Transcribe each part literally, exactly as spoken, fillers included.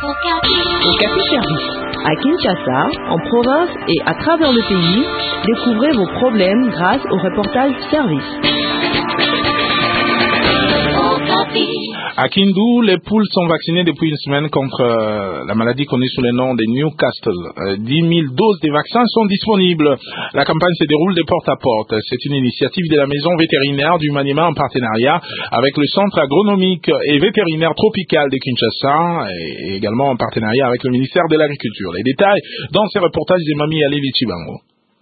Okapi Service. À Kinshasa, en province et à travers le pays, découvrez vos problèmes grâce au reportage service. À Kindu, les poules sont vaccinées depuis une semaine contre euh, la maladie connue sous le nom de Newcastle. Euh, dix mille doses des vaccins sont disponibles. La campagne se déroule de porte à porte. C'est une initiative de la maison vétérinaire du Maniema en partenariat avec le centre agronomique et vétérinaire tropical de Kinshasa et également en partenariat avec le ministère de l'Agriculture. Les détails dans ces reportages de Mami Alevi Chibango.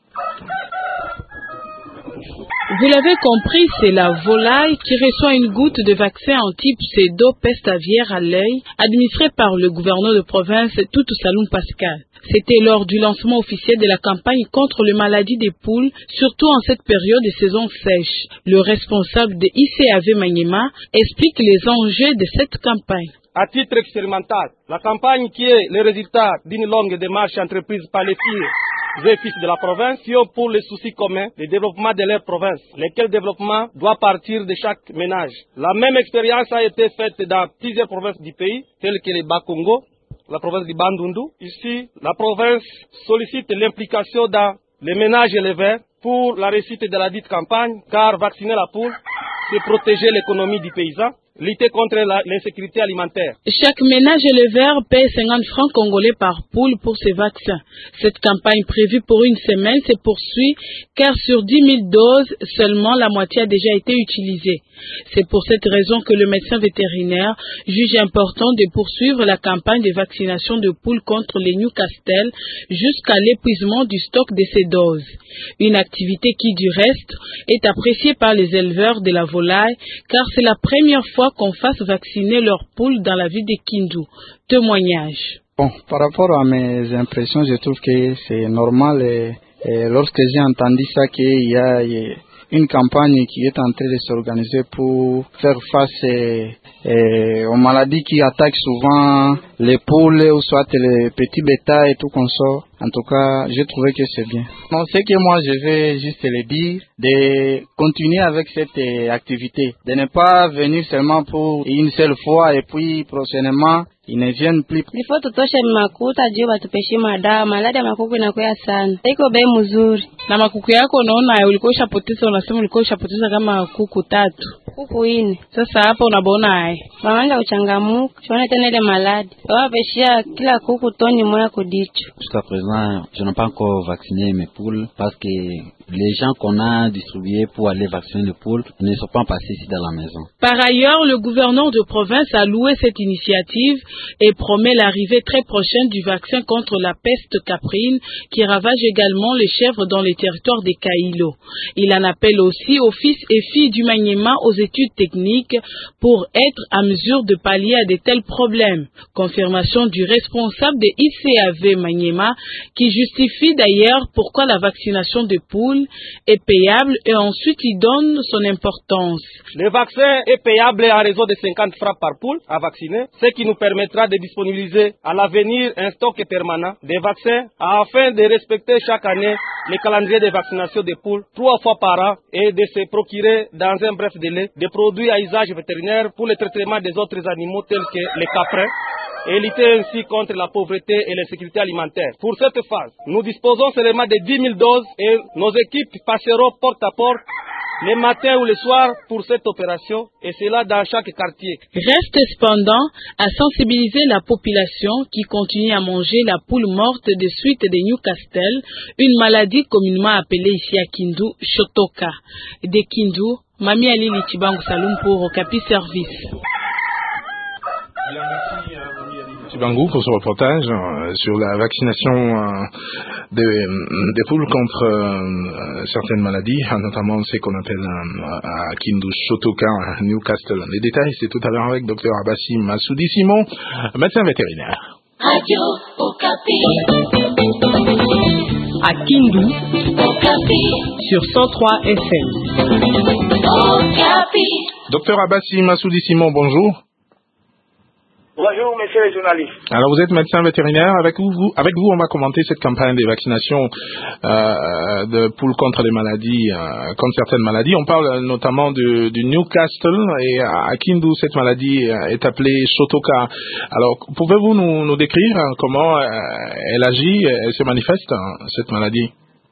Vous l'avez compris, c'est la volaille qui reçoit une goutte de vaccin anti-pseudo-peste aviaire à l'œil, administré par le gouverneur de province Tutu Saloum Pascal. C'était lors du lancement officiel de la campagne contre la maladie des poules, surtout en cette période de saison sèche. Le responsable de I C A V Maniema explique les enjeux de cette campagne. À titre expérimental, la campagne qui est le résultat d'une longue démarche entreprise par les filles et fils de la province qui ont pour les soucis communs le développement de leur province, lequel développement doit partir de chaque ménage. La même expérience a été faite dans plusieurs provinces du pays, telles que le Bas-Congo, la province du Bandundu. Ici, la province sollicite l'implication dans les ménages éleveurs pour la réussite de la dite campagne, car vacciner la poule, c'est protéger l'économie du paysan, lutter contre l'insécurité alimentaire. Chaque ménage éleveur paie cinquante francs congolais par poule pour ces vaccins. Cette campagne prévue pour une semaine se poursuit car sur dix mille doses, seulement la moitié a déjà été utilisée. C'est pour cette raison que le médecin vétérinaire juge important de poursuivre la campagne de vaccination de poules contre les Newcastle jusqu'à l'épuisement du stock de ces doses. Une activité qui, du reste, est appréciée par les éleveurs de la volaille car c'est la première fois qu'on fasse vacciner leurs poules dans la ville de Kindu. Témoignage. Bon, par rapport à mes impressions, je trouve que c'est normal et, et lorsque j'ai entendu ça qu'il y a une campagne qui est en train de s'organiser pour faire face et, et aux maladies qui attaquent souvent les poules ou soit les petits bétails et tout comme ça. En tout cas, j'ai trouvé que c'est bien. Non, c'est que moi, je vais juste le dire, de continuer avec cette euh, activité, de ne pas venir seulement pour une seule fois et puis prochainement, ils ne viennent plus. Before tutoshe makuta juu batupeshe madawa, maladi ya makuku inakuwa sana. Iko bei mzuri. Na makuku yako unaona ulikuwa ushapoteza, unasema ulikuwa ushapoteza kama kuku tatu. Kuku ine. Sasa hapa unaona hai. Wanaanza kuchangamuka. Tuone tena ile maladi. Wapeshia kila kuku toni moja kudicho. Jusqu'à présent, je n'ai pas encore vacciné mes poules parce que les gens qu'on a distribués pour aller vacciner les poules ne sont pas passés ici dans la maison. Par ailleurs, le gouverneur de province a loué cette initiative et promet l'arrivée très prochaine du vaccin contre la peste caprine qui ravage également les chèvres dans les territoires des Kailo. Il en appelle aussi aux fils et filles du Maniema aux études techniques pour être à mesure de pallier à de tels problèmes. Confirmation du responsable de I C A V Maniema qui justifie d'ailleurs pourquoi la vaccination des poules est payable et ensuite il donne son importance. Le vaccin est payable à raison de cinquante francs par poule à vacciner, ce qui nous permettra de disponibiliser à l'avenir un stock permanent de vaccins afin de respecter chaque année le calendrier de vaccination des poules trois fois par an et de se procurer dans un bref délai des produits à usage vétérinaire pour le traitement des autres animaux tels que les caprins et lutter ainsi contre la pauvreté et l'insécurité alimentaire. Pour cette phase, nous disposons seulement de dix mille doses et nos équipes passeront porte à porte les matins ou les soirs pour cette opération et cela dans chaque quartier. Reste cependant à sensibiliser la population qui continue à manger la poule morte de suite de Newcastle, une maladie communément appelée ici à Kindu, Shotoka. De Kindu, Mami Alili Chibangu Saloum pour Okapi Service. Chibangu pour ce reportage euh, sur la vaccination euh, des, des poules contre euh, certaines maladies, notamment ce qu'on appelle euh, à Kindu Shotoka, Newcastle. Les détails, c'est tout à l'heure avec docteur Abassi Massoudi Simon, médecin vétérinaire. Radio Okapi. À Kindu, Okapi. Sur cent trois F M. Okapi. Docteur Abassi Massoudi Simon, bonjour. Bonjour, monsieur le journaliste. Alors, vous êtes médecin vétérinaire. Avec vous, vous, avec vous on va commenter cette campagne de vaccination euh, de poules contre les maladies, euh, contre certaines maladies. On parle notamment du, du Newcastle et à Kindu, cette maladie est appelée Shotoka. Alors, pouvez-vous nous, nous décrire comment elle agit, elle se manifeste, cette maladie?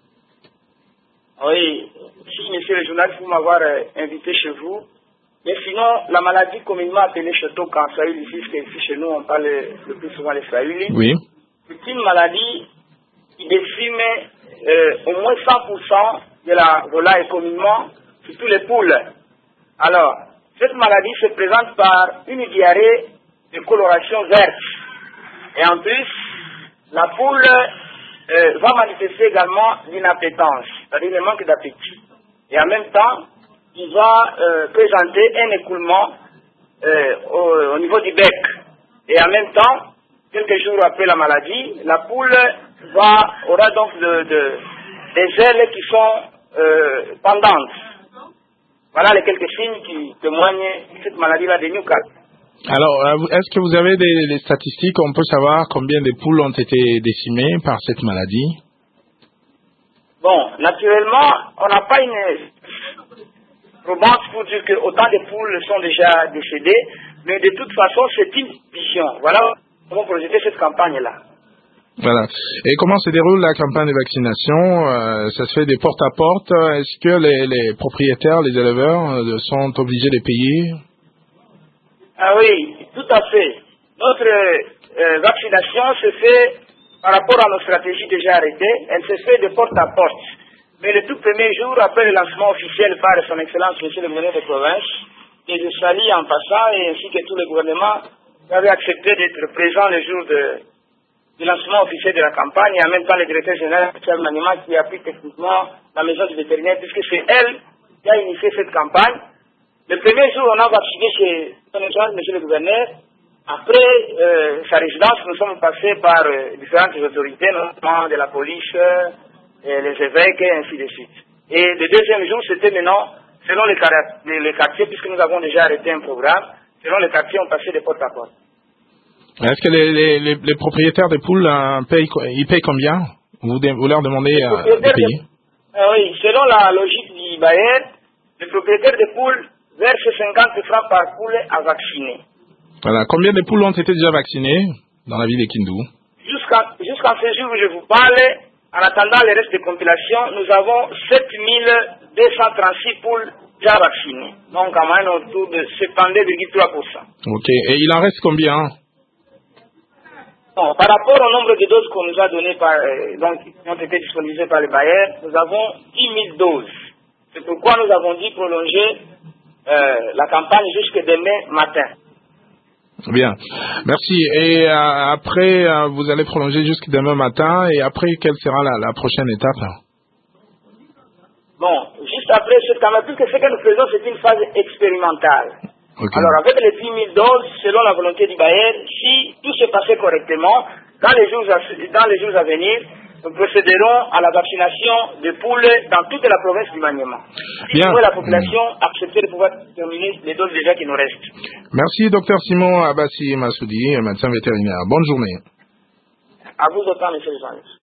Oui, si, monsieur le journaliste, vous m'avoir invité chez vous. Mais sinon, la maladie communément appelée Shotoka en Swahili, ici, ici chez nous, on parle le plus souvent les Swahili. Oui. C'est une maladie qui décime euh, au moins cent pour cent de la volaille communément, surtout les poules. Alors, cette maladie se présente par une diarrhée de coloration verte. Et en plus, la poule euh, va manifester également l'inappétence, c'est-à-dire le manque d'appétit. Et en même temps, il va euh, présenter un écoulement euh, au, au niveau du bec. Et en même temps, quelques jours après la maladie, la poule va, aura donc de, de, des ailes qui sont euh, pendantes. Voilà les quelques signes qui témoignent de cette maladie-là de Newcastle. Alors, est-ce que vous avez des, des statistiques? On peut savoir combien de poules ont été décimées par cette maladie? Bon, naturellement, on n'a pas une probance pour dire que autant de poules sont déjà décédées, mais de toute façon, c'est une vision. Voilà comment projeter cette campagne-là. Voilà. Et comment se déroule la campagne de vaccination? euh, Ça se fait des porte à porte. Est-ce que les, les propriétaires, les éleveurs euh, sont obligés de payer? Ah oui, tout à fait. Notre euh, vaccination se fait par rapport à nos stratégies déjà arrêtées. Elle se fait de porte à porte. Mais le tout premier jour, après le lancement officiel par son Excellence Monsieur le gouverneur de province, et je salue en passant, et ainsi que tout le gouvernement, qui avait accepté d'être présent le jour de, du lancement officiel de la campagne, et en même temps le directeur général de l'animal qui a pris techniquement la maison du vétérinaire, puisque c'est elle qui a initié cette campagne. Le premier jour, on a vacciné chez son Excellence Monsieur le gouverneur. Après euh, sa résidence, nous sommes passés par euh, différentes autorités, notamment de la police, euh, et les évêques, et ainsi de suite. Et le deuxième jour, c'était maintenant, selon les, les, les quartiers, puisque nous avons déjà arrêté un programme, selon les quartiers, on passait de porte à porte. Est-ce que les, les, les, les propriétaires des poules euh, payent, ils payent combien? vous, de, vous leur demandez euh, de payer? De, euh, oui, selon la logique du bailleur, les propriétaires des poules versent cinquante francs par poule à vacciner. Voilà. Combien de poules ont été déjà vaccinées dans la ville de Kindu? Jusqu'à jusqu'à ce jour où je vous parle, en attendant le reste des compilations, nous avons sept mille deux cent trente-six poules déjà vaccinées. Donc, en moyenne, autour de soixante-deux virgule trois pour cent. Ok. Et il en reste combien? Bon, par rapport au nombre de doses qu'on nous a données par, euh, donc, qui ont été disponibles par les bailleurs, nous avons dix mille doses. C'est pourquoi nous avons dit prolonger euh, la campagne jusque demain matin. Bien, merci. Et euh, après, euh, vous allez prolonger jusqu'à demain matin. Et après, quelle sera la, la prochaine étape? Bon, juste après cette campagne, puisque ce que nous faisons, c'est une phase expérimentale. Okay. Alors, avec les dix mille doses, selon la volonté du bailleur, si tout se passait correctement, dans les jours à, dans les jours à venir, nous procéderons à la vaccination de poules dans toute la province du Maniema. Si Bien. la population accepter de pouvoir terminer les doses déjà qui nous restent. Merci, docteur Simon Abassi Massoudi, médecin vétérinaire. Bonne journée. À vous autant, monsieur le journaliste.